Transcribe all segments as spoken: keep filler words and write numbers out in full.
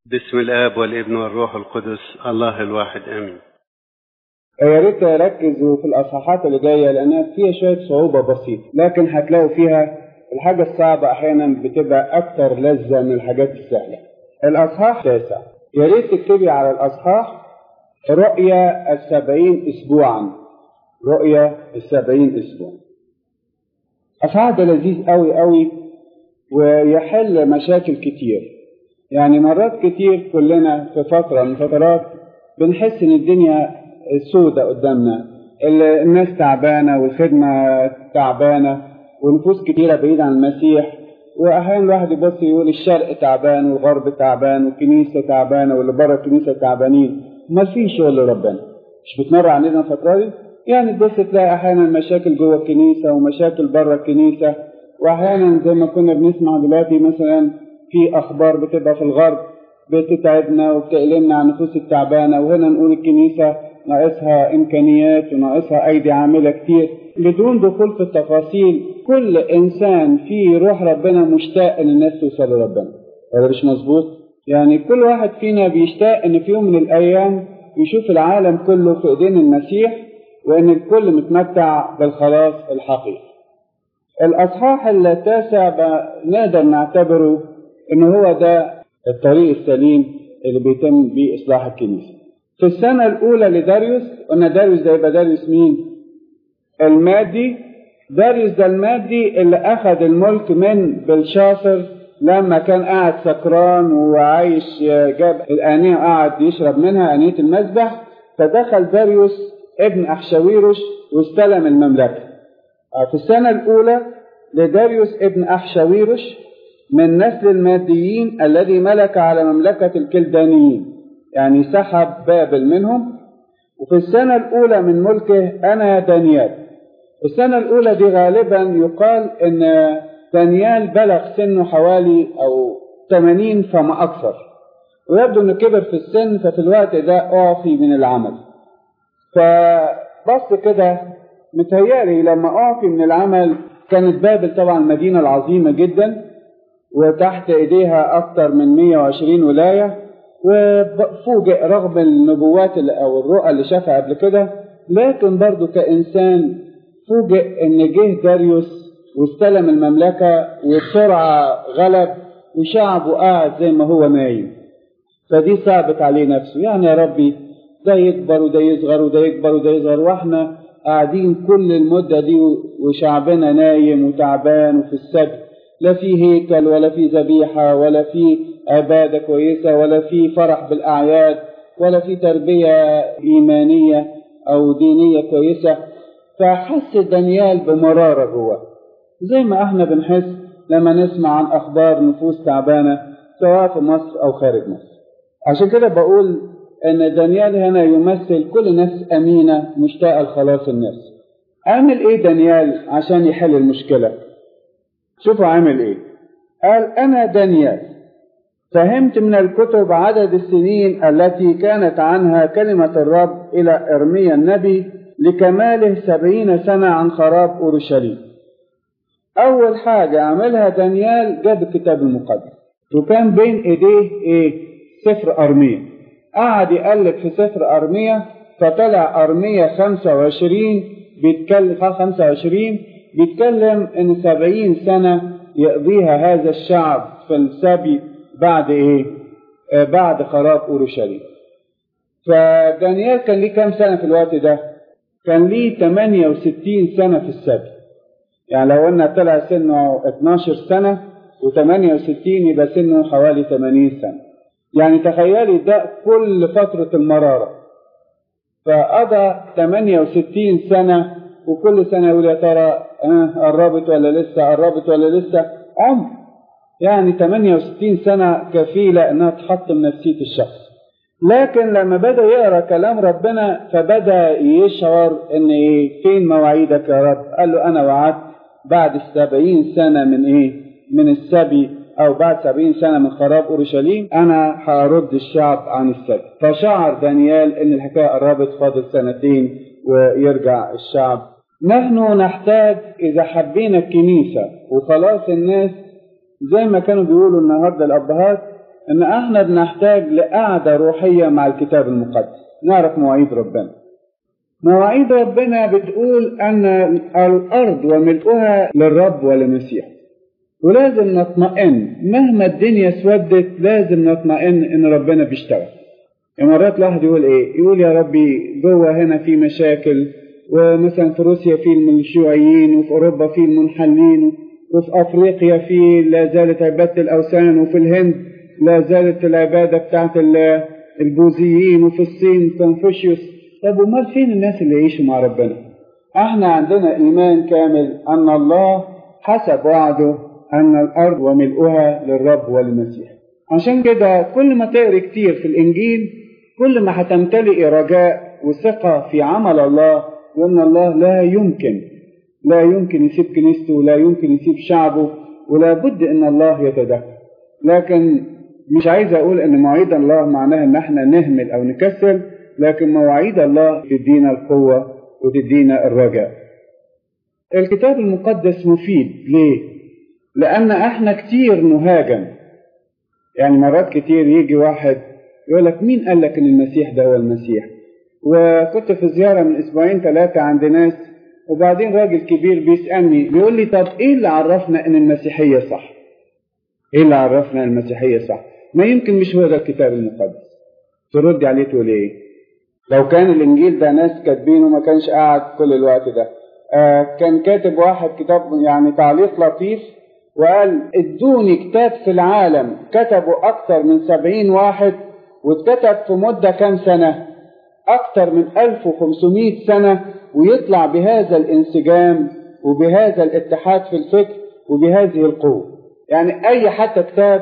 بسم الآب والابن والروح القدس الله الواحد آمين. يا ريت ركزوا في الأصحاحات اللي جاية لأنها فيها شوية صعوبة بسيطة، لكن هتلاقوا فيها الحاجة الصعبة أحيانا بتبقى أكتر لذة من الحاجات السهلة. الأصحاح تاسع، يا ريت تكتبي على الأصحاح رؤيا السبعين أسبوعا. رؤيا السبعين أسبوع. الأصحاح ده لذيذ أوي أوي ويحل مشاكل كتير. يعني مرات كتير كلنا في فترة من فترات بنحس إن الدنيا سودة قدامنا، الناس تعبانة والخدمة تعبانة ونفوس كتيرة بعيدة عن المسيح، وأحيانا الواحد يبص يقول الشرق تعبان والغرب تعبان والكنيسة تعبانة واللي بره الكنيسة تعبانين، ما في شغل ربنا. مش بتمر علينا الفترة دي؟ يعني تبص تلاقي أحيانا مشاكل جوه الكنيسة ومشاكل بره الكنيسة، وأحيانا زي ما كنا بنسمع دلوقتي مثلا في أخبار بتبقى في الغرب بتتعبنا وبتقلمنا عن النفوس التعبانة، وهنا نقول الكنيسة ناقصها إمكانيات وناقصها أيدي عاملة كتير. بدون دخول في التفاصيل، كل إنسان فيه روح ربنا مشتاق إن الناس توصل لربنا، ولا مش مظبوط؟ يعني كل واحد فينا بيشتاق إن في يوم من الأيام يشوف العالم كله في إيدين المسيح، وإن الكل متمتع بالخلاص الحقيقي. الأصحاح التاسع نقدر نعتبره إن هو ده الطريق السليم اللي بيتم بيه إصلاح الكنيسة. في السنة الأولى لداريوس، قلنا داريوس ده يبقى داريوس مين؟ المادي. داريوس ده المادي اللي أخذ الملك من بلشاصر لما كان قاعد سكران وعايش، جاب الآنية وقاعد يشرب منها، آنية المذبح، فدخل داريوس ابن أحشاويروش واستلم المملكة. في السنة الأولى لداريوس ابن أحشاويروش من نسل الماديين الذي ملك على مملكة الكلدانيين، يعني سحب بابل منهم. وفي السنة الأولى من ملكه أنا دانيال. السنة الأولى دي غالبا يقال إن دانيال بلغ سنه حوالي أو ثمانين فما أكثر، ويبدو إنه كبر في السن، ففي الوقت ده أعفي من العمل. فبص كده متهيألي لما أعفي من العمل كانت بابل طبعا مدينة العظيمة جدا، وتحت إيديها أكثر من مئة وعشرين ولاية، وفوجئ رغم النبوات أو الرؤى اللي شافها قبل كده، لكن برضو كإنسان فوجئ إن جه داريوس واستلم المملكة وبسرعة غلب، وشعبه قاعد زي ما هو نايم. فدي صعبت عليه نفسه، يعني يا ربي ده يكبر وده يصغر وده يكبر وده يصغر، واحنا قاعدين كل المدة دي وشعبنا نايم وتعبان وفي السجن، لا في هيكل ولا في ذبيحة ولا في عبادة كويسة ولا في فرح بالأعياد ولا في تربية إيمانية أو دينية كويسة. فحس دانيال بمرارة جوه، زي ما احنا بنحس لما نسمع عن أخبار نفوس تعبانة سواء في مصر أو خارج مصر. عشان كده بقول إن دانيال هنا يمثل كل نفس أمينة مشتاقة لخلاص الناس. عمل إيه دانيال عشان يحل المشكلة؟ شوفوا عمل إيه. قال أنا دانيال فهمت من الكتب عدد السنين التي كانت عنها كلمة الرب إلى إرميا النبي لكماله سبعين سنة عن خراب أورشليم. أول حاجة عملها دانيال جاب الكتاب المقدس، وكان بين إيديه إيه؟ سفر أرميا. قعد يقلب في سفر أرميا، فطلع أرميا خمسة وعشرين بيتكلم خمسة وعشرين بيتكلم إن سبعين سنة يقضيها هذا الشعب في السبي بعد إيه؟ آه بعد خراب أورشليم. فدانيال كان ليه كام سنة في الوقت ده؟ كان ليه ثمانية وستين سنة في السبي. يعني لو قلنا طلع سنه اثناشر سنة وثمانية وستين يبقى سنه حوالي ثمانين سنة. يعني تخيلي ده كل فترة المرارة. فقضى ثمانية وستين سنة، وكل سنة يقول يا ترى اه قربت ولا لسه، قربت ولا لسه، عمر. يعني ثمانية وستين سنة كفيلة انها تحطم نفسية الشخص. لكن لما بدأ يقرأ كلام ربنا فبدأ يشعر ان ايه؟ فين مواعيدك يا رب؟ قال له انا وعدت بعد السبعين سنة من ايه؟ من السبي، او بعد سبعين سنة من خراب اورشليم انا هرد الشعب عن السبي. فشعر دانيال ان الحكاية قربت، فاضل سنتين ويرجع الشعب. نحن نحتاج اذا حبينا الكنيسة وخلاص الناس، زي ما كانوا بيقولوا النهاردة الابهات، ان احنا بنحتاج لقعدة روحية مع الكتاب المقدس، نعرف مواعيد ربنا. مواعيد ربنا بتقول ان الارض وملؤها للرب وللمسيح، ولازم نطمئن مهما الدنيا اسودت، لازم نطمئن ان ربنا بيشتغل. مرات الواحد يقول ايه، يقول يا ربي جوه هنا في مشاكل، ومثلا في روسيا في الشيوعيين، وفي اوروبا في المنحلين، وفي افريقيا في لا زالت عبادة الاوثان، وفي الهند لا زالت العبادة بتاعت البوذيين، وفي الصين كونفوشيوس. طب وما فين الناس اللي يعيشوا مع ربنا؟ احنا عندنا ايمان كامل ان الله حسب وعده ان الارض وملؤها للرب وللمسيح. عشان كده كل ما تقري كتير في الانجيل كل ما هتمتلئ رجاء وثقة في عمل الله، وان الله لا يمكن لا يمكن يسيب كنيسته، ولا يمكن يسيب شعبه، ولا بد ان الله يتدخل. لكن مش عايز اقول ان مواعيد الله معناها ان احنا نهمل او نكسل، لكن مواعيد الله تدينا القوة وتدينا الرجاء. الكتاب المقدس مفيد ليه؟ لان احنا كتير نهاجم. يعني مرات كتير يجي واحد يقول لك مين قال لك ان المسيح ده هو المسيح؟ وكنت في زيارة من اسبوعين ثلاثة عند ناس، وبعدين راجل كبير بيسألني بيقول لي طب ايه اللي عرفنا ان المسيحية صح؟ ايه اللي عرفنا ان المسيحية صح؟ ما يمكن مش هو ده الكتاب المقدس. ترد عليه تقول ايه؟ لو كان الانجيل ده ناس كاتبينه ما كانش قاعد كل الوقت ده. آه كان كاتب واحد كتاب يعني تعليق لطيف وقال ادوني كتاب في العالم كتبوا اكتر من سبعين واحد واتكتب في مدة كام سنة؟ اكتر من ألف وخمسمائة سنة، ويطلع بهذا الانسجام وبهذا الاتحاد في الفكر وبهذه القوة. يعني اي حتى كتاب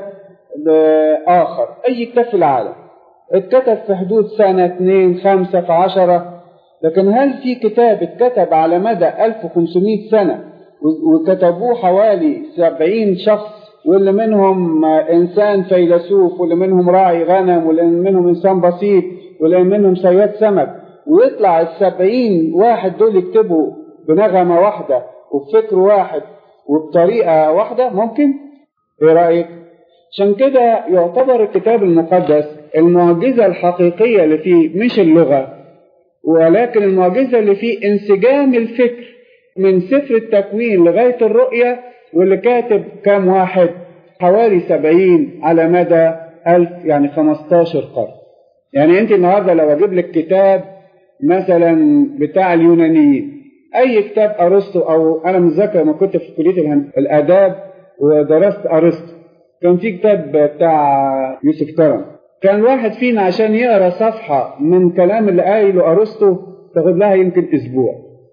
اخر، اي كتاب في العالم اتكتب في حدود سنة اتنين خمسة في عشرة، لكن هل في كتاب اتكتب على مدى ألف وخمسمائة سنة وكتبوه حوالي سبعين شخص، واللي منهم انسان فيلسوف، واللي منهم راعي غنم، واللي منهم انسان بسيط، واللي منهم صياد سمك، ويطلع السبعين واحد دول يكتبوا بنغمة واحدة وبفكر واحد وبطريقة واحدة؟ ممكن؟ ايه رأيك؟ عشان كده يعتبر الكتاب المقدس المعجزة الحقيقية اللي فيه مش اللغة، ولكن المعجزة اللي فيه انسجام الفكر من سفر التكوين لغاية الرؤية، واللي كاتب كام واحد؟ حوالي سبعين على مدى ألف، يعني خمستاشر قرن. يعني انت النهاردة لو اجيب لك كتاب مثلا بتاع اليونانيين، اي كتاب ارسطو، او انا متذكر لما كنت في كلية الاداب ودرست ارسطو كان في كتاب بتاع يوسف كرم، كان واحد فينا عشان يقرأ صفحة من كلام اللي قايله ارسطو تاخد لها يمكن اسبوع.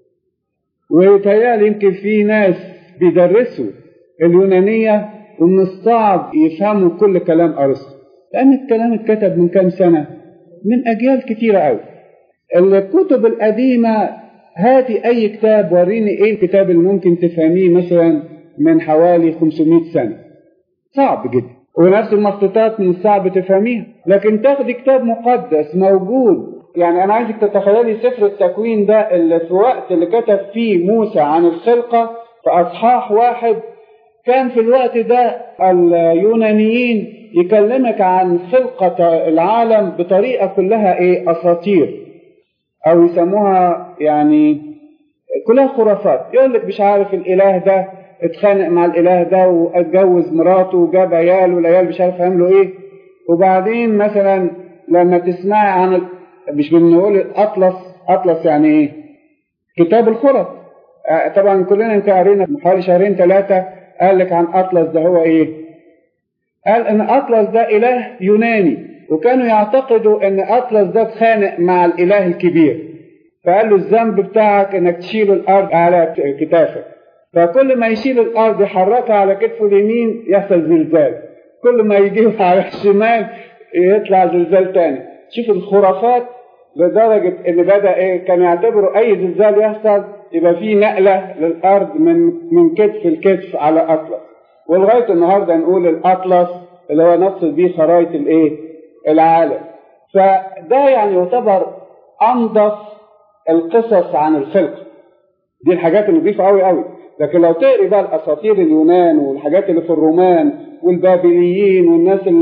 ويتهيألي يمكن في ناس بيدرسوا اليونانية ومن الصعب يفهموا كل كلام ارسطو، لان الكلام اتكتب من كام سنة، من اجيال كتيرة قوي. الكتب القديمة هاتي اي كتاب وريني ايه الكتاب اللي ممكن تفهميه مثلا من حوالي خمسمائة سنة، صعب جدا، ونفس المخطوطات من الصعب تفهميها. لكن تاخد كتاب مقدس موجود، يعني انا عايزك تتخيلي سفر التكوين ده اللي في وقت اللي كتب فيه موسى عن الخلقة في اصحاح واحد، كان في الوقت ده اليونانيين يكلمك عن خلقة العالم بطريقة كلها ايه، اساطير، او يسموها يعني كلها خرافات. يقول لك مش عارف الاله ده اتخانق مع الاله ده واتجوز مراته وجاب عيال، والعيال مش عارف يعملوا ايه. وبعدين مثلا لما تسمعي عن ال... مش بنقول الاطلس، اطلس يعني ايه؟ كتاب الخرف. آه طبعا كلنا انت قرينا من حوالي شهرين ثلاثه قال لك عن اطلس ده هو ايه؟ قال ان اطلس ده اله يوناني، وكانوا يعتقدوا ان اطلس ده اتخانق مع الاله الكبير، فقال له الذنب بتاعك انك تشيل الارض على كتافك، فكل ما يشيل الارض يحركها على كتفه اليمين يحصل زلزال، كل ما يجيبها على الشمال يطلع زلزال تاني. شوف الخرافات لدرجة ان بدأ ايه، كانوا يعتبروا اي زلزال يحصل يبقى فيه نقلة للارض من من كتف لكتف على اطلس. ولغاية النهاردة نقول الاطلس اللي هو نقصد بيه خرائط الايه، العالم. فده يعني يعتبر انظف القصص عن الخلق، دي الحاجات اللي نضيفة قوي قوي. لكن لو تقري بقى الاساطير اليونان والحاجات اللي في الرومان والبابليين والناس اللي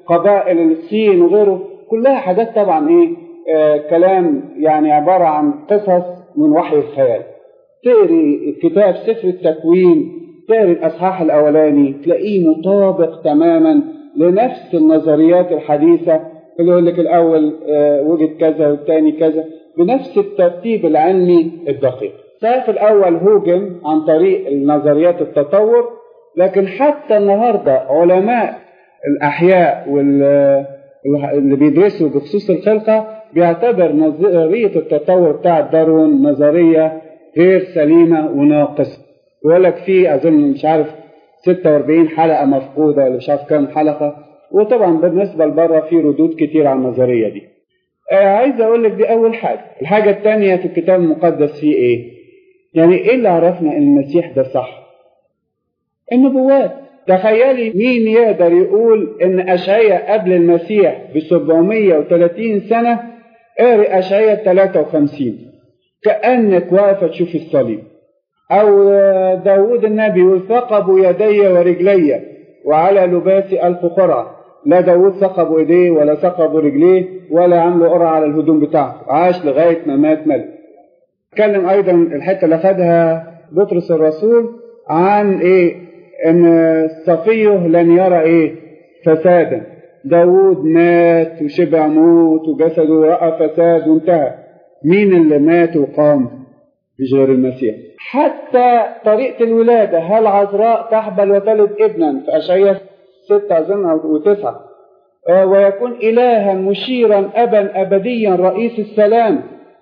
قبائل الصين وغيره، كلها حاجات طبعا ايه آه كلام يعني عبارة عن قصص من وحي الخيال. تقري كتاب سفر التكوين، تقري الأصحاح الأولاني تلاقيه مطابق تماما لنفس النظريات الحديثة، اللي يقول لك الأول آه وجد كذا والثاني كذا، بنفس الترتيب العلمي الدقيق. صحيح الأول هوجن عن طريق نظريات التطور، لكن حتى النهاردة علماء الأحياء واللي بيدرسوا بخصوص الخلقة بيعتبر نظرية التطور بتاع داروين نظرية غير سليمة وناقصة. يقول لك في أظن مش عارف ستة وأربعين حلقة مفقودة ولا مش عارف كام حلقة، وطبعا بالنسبة لبره في ردود كتير على النظرية دي. آه عايز أقول لك دي أول حاجة. الحاجة الثانية في الكتاب المقدس فيه إيه؟ يعني إيه اللي عرفنا إن المسيح ده صح؟ النبوات. تخيلي مين يقدر يقول إن أشعياء قبل المسيح ب سبعمية وثلاثين سنة قاري أشعياء ثلاثة وخمسين كأنك واقفة تشوف الصليب. أو داود النبي يقول ثقبوا يدي ورجلي وعلى لباسي ألف قرعة. لا داود ثقبوا إيديه ولا ثقبوا رجليه ولا عملوا قرعة على الهدوم بتاعته، عاش لغاية ما مات ملك. اتكلم أيضا الحتة اللي خدها بطرس الرسول عن إيه؟ إن صفيه لن يرى إيه؟ فسادا. داود مات وشبع موت وجسده رأى فساد وانتهى. مين اللي مات وقام؟ مش غير المسيح. حتى طريقة الولادة، هل عذراء تحبل وتلد ابنا في أشعياء ستة أظن أو تسعة، آه ويكون إلها مشيرا أبا أبديا رئيس السلام،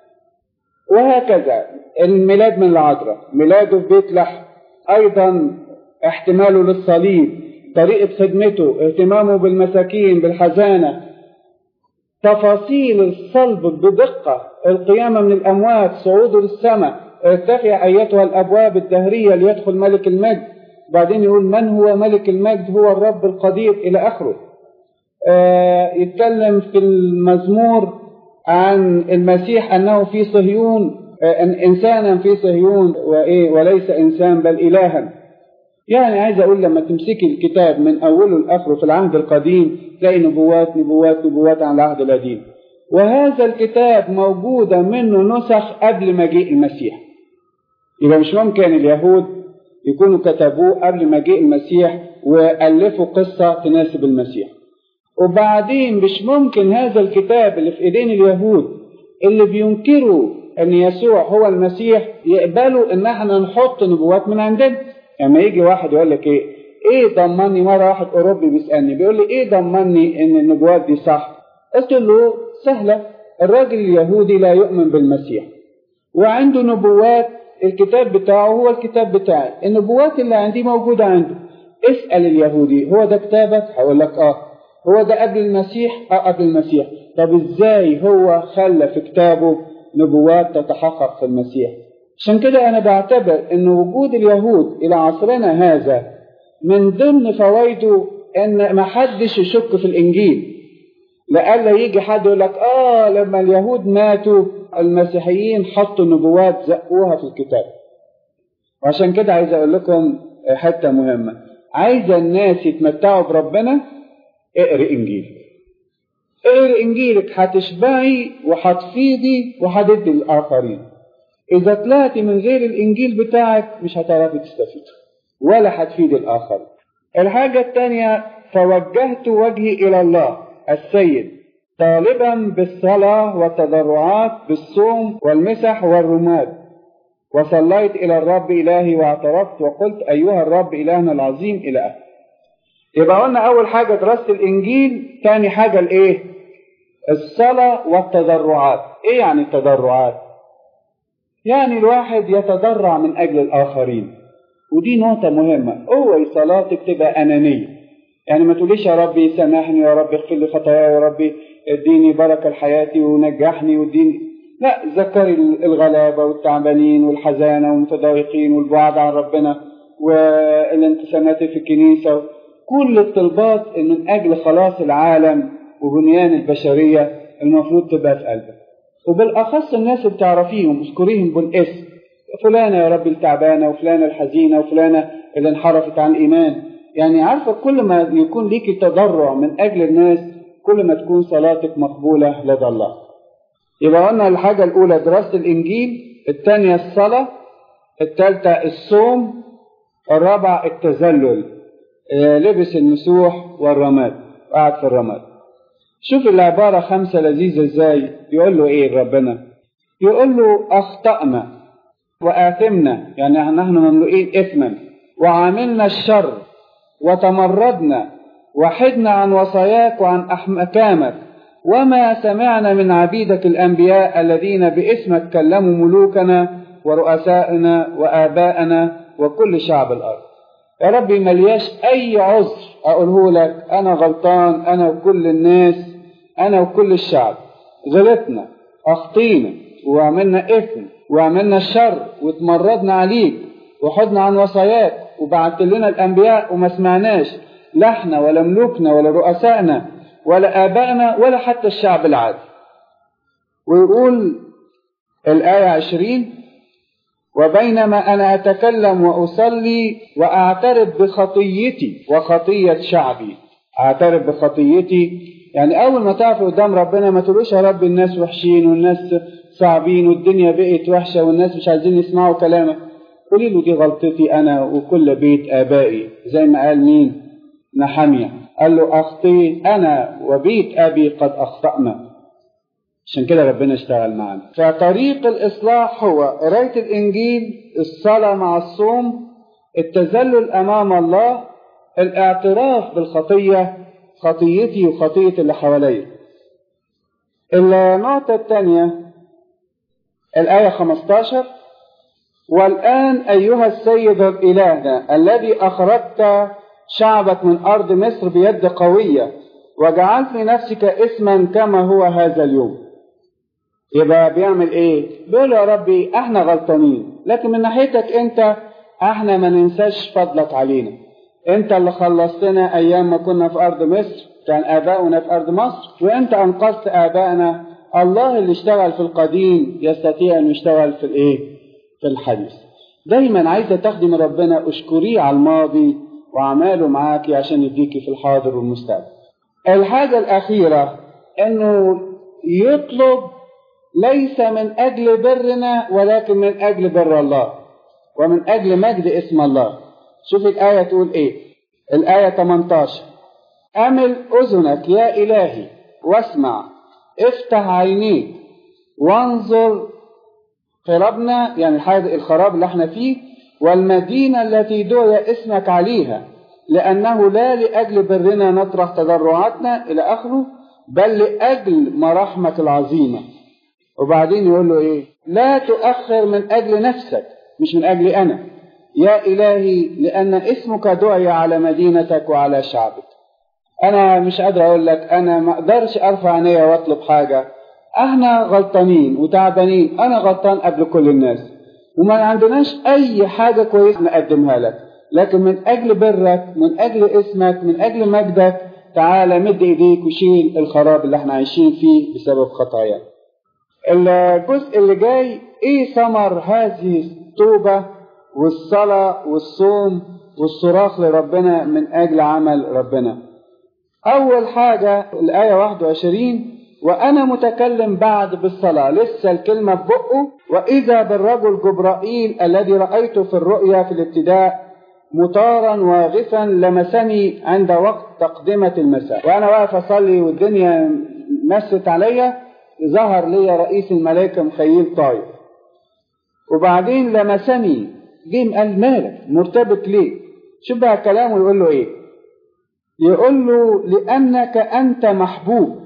وهكذا. الميلاد من العذراء، ميلاده في بيت لحم، أيضا احتماله للصليب، طريقة خدمته، اهتمامه بالمساكين بالحزانة، تفاصيل الصلب بدقة، القيامة من الأموات، صعوده للسماء، ارتفع أيتها الأبواب الدهرية ليدخل ملك المجد. بعدين يقول من هو ملك المجد؟ هو الرب القدير إلى آخره. آه يتكلم في المزمور عن المسيح أنه في صهيون، آه إنسانا في صهيون وإيه وليس إنسان بل إلها. يعني عايز أقول لما تمسكي الكتاب من أوله لآخره في العهد القديم تلاقي نبوات نبوات نبوات عن العهد القديم. وهذا الكتاب موجودة منه نسخ قبل مجيء المسيح. يبقى مش ممكن اليهود يكونوا كتبوه قبل مجيء المسيح وألفوا قصة تناسب المسيح. وبعدين مش ممكن هذا الكتاب اللي في ايدين اليهود اللي بينكروا ان يسوع هو المسيح يقبلوا ان احنا نحط نبوات من عندنا. يعني يجي واحد يقول لك ايه ايه ضمني، مرة واحد اوروبي بيسألني بيقول لي ايه ضمني ان النبوات دي صح؟ قلت له سهلة، الراجل اليهودي لا يؤمن بالمسيح وعنده نبوات، الكتاب بتاعه هو الكتاب بتاعي، النبوات اللي عندي موجودة عنده. اسأل اليهودي هو ده كتابك؟ هقول لك اه. هو ده قبل المسيح؟ اه قبل المسيح. طب ازاي هو خلى في كتابه نبوات تتحقق في المسيح؟ عشان كده انا بعتبر ان وجود اليهود الى عصرنا هذا من ضمن فوائده ان ما حدش يشك في الانجيل، لألا يجي حد يقول لك اه لما اليهود ماتوا المسيحيين حطوا نبوات زقوها في الكتاب. وعشان كده عايز اقول لكم حتة مهمة، عايز الناس يتمتعوا بربنا، اقري انجيل. اقري انجيلك هتشبعي وهتفيدي وهتدي للاخرين. اذا طلعتي من غير الانجيل بتاعك مش هتعرفي تستفيدي ولا هتفيدي الاخرين. الحاجة الثانية، فوجهت وجهي الى الله السيد طالبا بالصلاة والتضرعات بالصوم والمسح والرماد، وصليت إلى الرب إلهي واعترفت وقلت أيها الرب إلهنا العظيم إلى آخره. يبقى قلنا أول حاجة دراسة الإنجيل، ثاني حاجة الإيه؟ الصلاة والتضرعات. إيه يعني التضرعات؟ يعني الواحد يتضرع من أجل الآخرين، ودي نقطة مهمة. اوعي صلاتك تبقى أنانية، يعني ما تقوليش يا ربي سامحني يا ربي اغفر لي خطاياي يا ربي اديني بركة لحياتي ونجحني واديني، لا، ذكري الغلابة والتعبانين والحزانة والمتضايقين والبعد عن ربنا والانتسامات في الكنيسة، كل الطلبات من أجل خلاص العالم وبنيان البشرية المفروض تبقى في قلبك. وبالأخص الناس اللي بتعرفيهم اذكريهم بالاسم، فلانة يا ربي التعبانة وفلانة الحزينة وفلانة اللي انحرفت عن الإيمان، يعني عارفة كل ما يكون ليكي تضرع من أجل الناس كل ما تكون صلاتك مقبولة لدى الله. يبقى قلنا الحاجة الأولى دراسة الإنجيل، الثانية الصلاة، الثالثة الصوم، الرابعة التذلل، لبس المسوح والرماد، قاعد في الرماد. شوف العبارة خمسة لذيذة ازاي. يقول له ايه ربنا؟ يقول له اخطأنا وآثمنا، يعني نحن مملوئين إثما، وعاملنا الشر وتمردنا وحدنا عن وصاياك وعن أحكامك، وما سمعنا من عبيدك الأنبياء الذين باسمك كلموا ملوكنا ورؤسائنا وآباءنا وكل شعب الأرض. يا ربي ملياش أي عذر أقوله لك، أنا غلطان، أنا وكل الناس، أنا وكل الشعب غلطنا، أخطينا وعملنا إثم وعملنا الشر وتمردنا عليك وحدنا عن وصاياك وبعت لنا الأنبياء وما سمعناش، لا احنا ولا ملوكنا ولا رؤسائنا ولا آبائنا ولا حتى الشعب العادي. ويقول الآية عشرين: وبينما أنا أتكلم وأصلي وأعترف بخطيتي وخطية شعبي. أعترف بخطيتي يعني أول ما تعرف قدام ربنا ما تقولوش يا رب الناس وحشين والناس صعبين والدنيا بقت وحشة والناس مش عايزين يسمعوا كلامك. قولي له دي غلطتي أنا وكل بيت آبائي، زي ما قال مين؟ نحمية، قال له أخطيت أنا وبيت أبي قد أخطأنا. عشان كده ربنا اشتغل معنا. فطريق الإصلاح هو قراية الإنجيل، الصلاة مع الصوم، التذلل أمام الله، الاعتراف بالخطية، خطيتي وخطية اللي حواليا. النقطة الثانية الآية خمسة عشر: والآن أيها السيد الإله الذي أخرجت شعبك من أرض مصر بيد قوية وجعلت لنفسك اسما كما هو هذا اليوم. يبقى بيعمل ايه؟ بيقول يا ربي احنا غلطانين، لكن من ناحيتك انت احنا ما ننساش فضلك علينا. انت اللي خلصتنا ايام ما كنا في ارض مصر، كان اباؤنا في ارض مصر، وانت انقذت ابائنا. الله اللي اشتغل في القديم يستطيع ان يشتغل في الايه؟ في الحديث. دايما عايزه تخدم ربنا، اشكريه على الماضي واعماله معاكي عشان يديكي في الحاضر والمستقبل. الحاجه الاخيره انه يطلب ليس من أجل برنا ولكن من أجل بر الله ومن أجل مجد اسم الله. شوف الآية تقول إيه؟ الآية ثمانية عشر: أمل أذنك يا إلهي واسمع، افتح عينيك وانظر خرابنا، يعني الحاجة الخراب اللي احنا فيه، والمدينة التي دعي اسمك عليها، لأنه لا لأجل برنا نطرح تضرعاتنا إلى آخره، بل لأجل مراحمك العظيمة. وبعدين يقول له ايه؟ لا تؤخر من اجل نفسك، مش من اجلي انا يا الهي، لان اسمك دعي على مدينتك وعلى شعبك. انا مش قادر اقول لك، انا ما اقدرش ارفع عينيا واطلب حاجه، احنا غلطانين وتعبانين، انا غلطان قبل كل الناس وما عندناش اي حاجه كويسه نقدمها لك، لكن من اجل برك، من اجل اسمك، من اجل مجدك، تعالى مد ايديك وشيل الخراب اللي احنا عايشين فيه بسبب خطايانا. الجزء اللي جاي ايه ثمر هذه التوبة والصلاة والصوم والصراخ لربنا من اجل عمل ربنا؟ اول حاجة الآية واحد وعشرين: وانا متكلم بعد بالصلاة، لسه الكلمة ببقه، واذا بالرجل جبرائيل الذي رأيته في الرؤيا في الابتداء مطارا واغفا لمسني عند وقت تقدمة المساء. وانا واقف اصلي والدنيا مست عليا، ظهر لي رئيس الملائكة مخيل طاير، وبعدين لمسني، جيم قال مالك مرتبك ليه؟ شوف بقى كلامه يقول له ايه؟ يقول له لأنك أنت محبوب.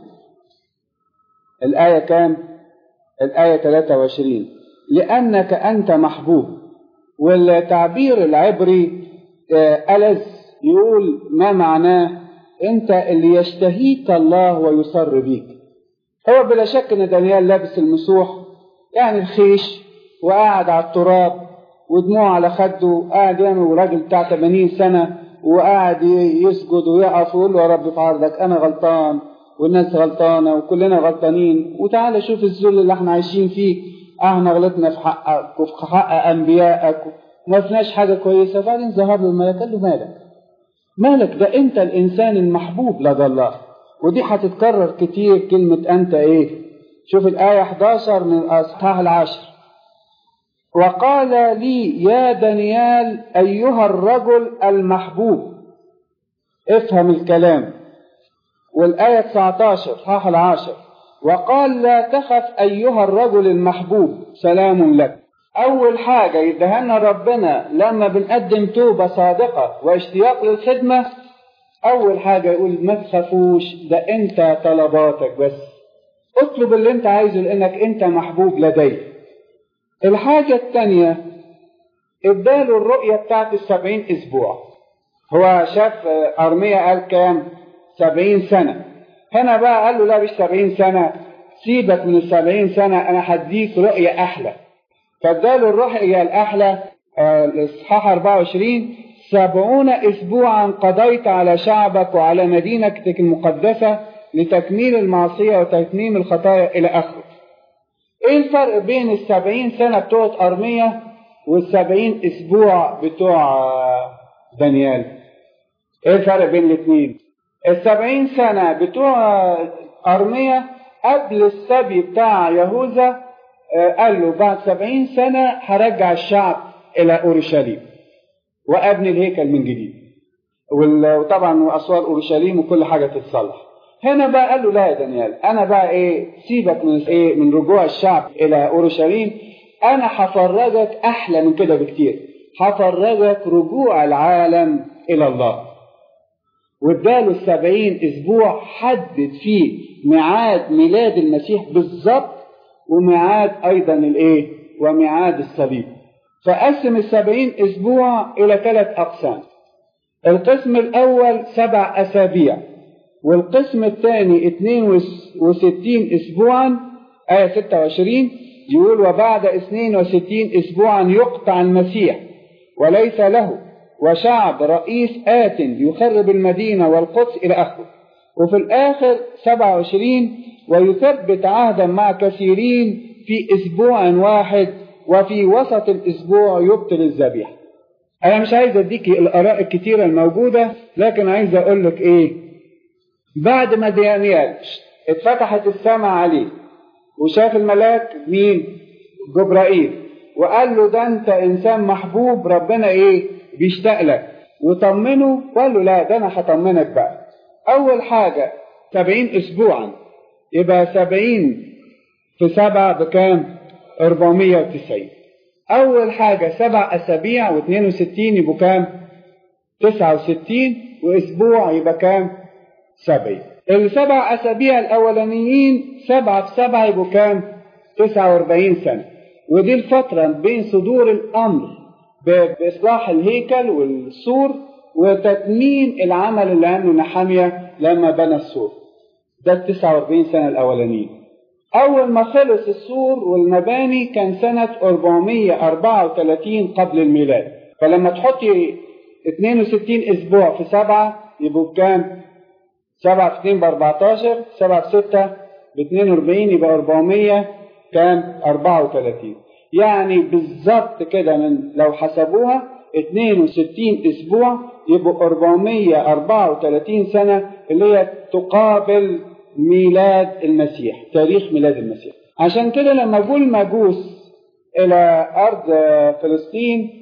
الآية كام؟ الآية ثلاثة وعشرين: لأنك أنت محبوب. والتعبير العبري ألذ، يقول ما معناه؟ أنت اللي يشتهيك الله ويسر بيك. هو بلا شك ان دانيال لابس المسوح، يعني الخيش، وقاعد على التراب ودموع على خده، قاعد يعني راجل بتاع ثمانين سنة وقاعد يسجد ويقف ويقول له يا رب في عرضك انا غلطان والناس غلطانة وكلنا غلطانين، وتعالى شوف الذل اللي احنا عايشين فيه، احنا غلطنا في حقك وفي حق انبيائك وما فيناش حاجة كويسة. بعدين ظهر له الملك قال له مالك؟ مالك؟ ده انت الانسان المحبوب لدى الله. ودي هتتكرر كتير كلمة انت ايه. شوف الآية احد عشر من الأصحاح العاشر. وقال لي يا دانيال أيها الرجل المحبوب. افهم الكلام. والآية تسعة عشر صحاح العاشر. وقال لا تخف أيها الرجل المحبوب سلام لك. أول حاجة يدهنا ربنا لما بنقدم توبة صادقة واشتياق للخدمة، أول حاجة يقول ما تخافوش، ده أنت طلباتك بس، اطلب اللي أنت عايزه لأنك أنت محبوب لدي. الحاجة الثانية اداله الرؤية بتاعت السبعين أسبوع. هو شاف أرميا قال كام؟ سبعين سنة. هنا بقى قال له لا مش سبعين سنة، سيبك من السبعين سنة، أنا هديك رؤية أحلى. فاداله الرؤية الأحلى الإصحاح أربعة وعشرين. سبعون أسبوعا قضيت على شعبك وعلى مدينتك المقدسة لتكميل المعصية وتتميم الخطايا إلى آخره. إيه الفرق بين السبعين سنة بتوع أرميا والسبعين أسبوع بتوع دانيال؟ إيه الفرق بين الاثنين؟ السبعين سنة بتوع أرميا قبل السبي بتاع يهوذا، قال له بعد سبعين سنة هرجع الشعب إلى أورشليم وأبني الهيكل من جديد، وطبعا وأسوار أورشليم وكل حاجة تتصلح. هنا بقى قال له لا يا دانيال، أنا بقى إيه، سيبك من إيه من رجوع الشعب إلى أورشليم، أنا هفرجك أحلى من كده بكتير، هفرجك رجوع العالم إلى الله. واداله السبعين أسبوع حدد فيه ميعاد ميلاد المسيح بالظبط، وميعاد أيضا الإيه وميعاد الصليب. فقسم السبعين أسبوع إلى ثلاث أقسام. القسم الأول سبع أسابيع، والقسم الثاني اثنين وستين أسبوعا. آية ستة وعشرين يقول وبعد اثنين وستين أسبوعا يقطع المسيح وليس له، وشعب رئيس آت يخرب المدينة والقدس إلى آخره. وفي الآخر سبعة وعشرين ويثبت عهدا مع كثيرين في أسبوع واحد، وفي وسط الأسبوع يبطل الذبيحة. أنا مش عايز أديك الآراء الكتيرة الموجودة، لكن عايز أقول لك إيه. بعد ما دانيال اتفتحت السماء عليه وشاف الملاك مين؟ جبرائيل، وقال له ده أنت إنسان محبوب، ربنا إيه بيشتاق لك، وطمنه وقال له لا ده أنا هطمنك بقى. أول حاجة سبعين أسبوعا، يبقى سبعين في سبعة بكام؟ أربعمية وتسعين. أول حاجة سبع أسابيع واثنين وستين يبقوا كام؟ تسعة وستين، وأسبوع يبقى كام؟ سبعين. السبع أسابيع الأولانيين سبعة في سبعة يبقوا كام؟ تسعة وأربعين سنة. ودي الفترة بين صدور الأمر بإصلاح الهيكل والسور وتتميم العمل اللي عمله نحمية لما بنى السور. ده التسعة وأربعين سنة الأولانيين. أول ما خلص السور والمباني كان سنة أربعمية وأربعة وثلاثين قبل الميلاد. فلما تحطي اثنين وستين أسبوع في سبعة يبقوا كام؟ سبعة في اثنين بأربعتاشر، سبعة في ستة باثنين وأربعين يبقى أربعمية كام؟ أربعة وثلاثين. يعني بالظبط كده من لو حسبوها اثنين وستين أسبوع يبقوا أربعمية وأربعة وثلاثين سنة، اللي هي تقابل ميلاد المسيح، تاريخ ميلاد المسيح. عشان كده لما جوا المجوس إلى أرض فلسطين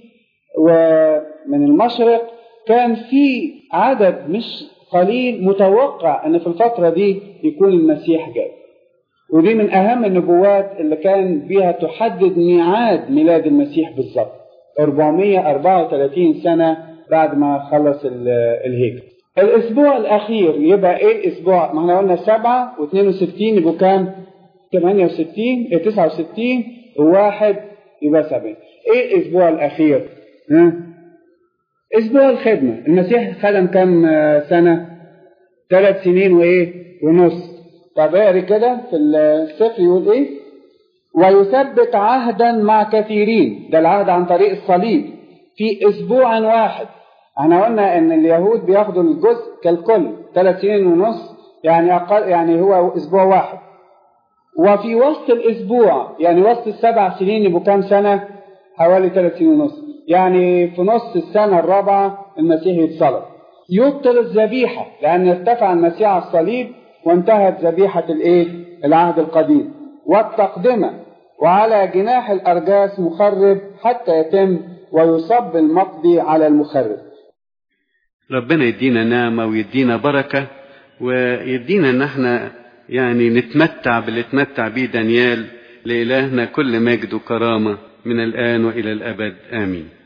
ومن المشرق كان في عدد مش قليل متوقع أن في الفترة دي يكون المسيح جاي. ودي من أهم النبوات اللي كان بها تحدد ميعاد ميلاد المسيح بالظبط، أربعمية وأربعة وثلاثين سنة بعد ما خلص الهيكل. الأسبوع الأخير يبقى إيه الأسبوع؟ ما احنا قلنا سبعة واثنين وستين يبقوا كام؟ ثمانية وستين، تسعة وستين وواحد يبقى سبعين. إيه الأسبوع الأخير؟ ها؟ أسبوع الخدمة. المسيح خدم كام سنة؟ ثلاث سنين وإيه؟ ونص. طب اقري كده في السفر يقول إيه؟ ويثبت عهدا مع كثيرين، ده العهد عن طريق الصليب، في أسبوع واحد. احنا قلنا ان اليهود بياخدوا الجزء كالكل ثلاث سنين ونص، يعني اقل، يعني هو اسبوع واحد. وفي وسط الاسبوع يعني وسط السبع سنين يبقوا كام سنه؟ حوالي ثلاث سنين ونص. يعني في نص السنه الرابعه المسيح يتصلب. يبطل الذبيحة، لأن ارتفع المسيح على الصليب وانتهت ذبيحة الايه؟ العهد القديم. والتقدمة وعلى جناح الأرجاس مخرب حتى يتم ويصب المقضي على المخرب. ربنا يدينا نعمة ويدينا بركة ويدينا ان احنا يعني نتمتع باللي اتمتع بيه دانيال. لإلهنا كل مجد وكرامة من الآن وإلى الأبد آمين.